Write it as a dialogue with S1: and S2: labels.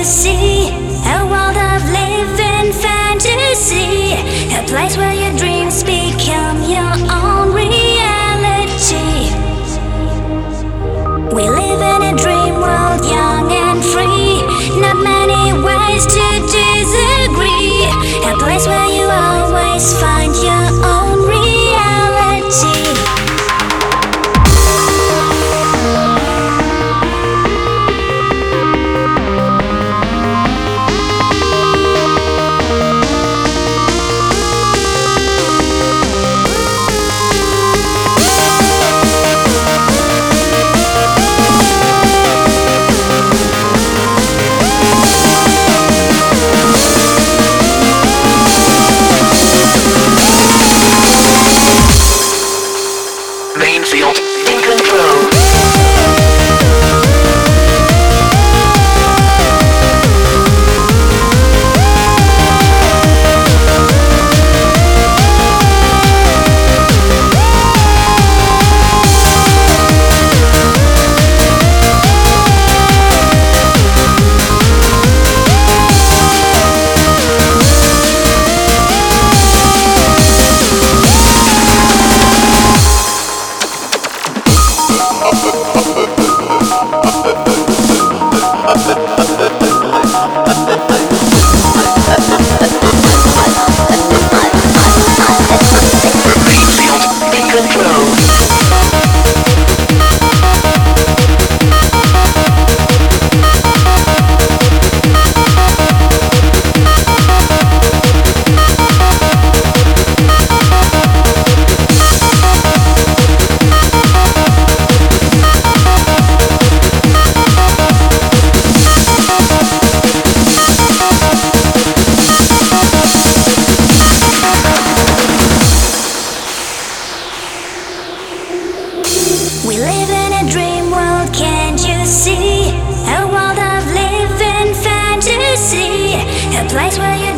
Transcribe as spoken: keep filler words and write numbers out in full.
S1: see? A world of living fantasy, a place where your dreams become your own reality. We live in a dream world, young and free. Not many ways to disagree. A place where you always find your own reality.
S2: Mainfield in control.
S1: We live in a dream world, can't you see? A world of living fantasy, a place where you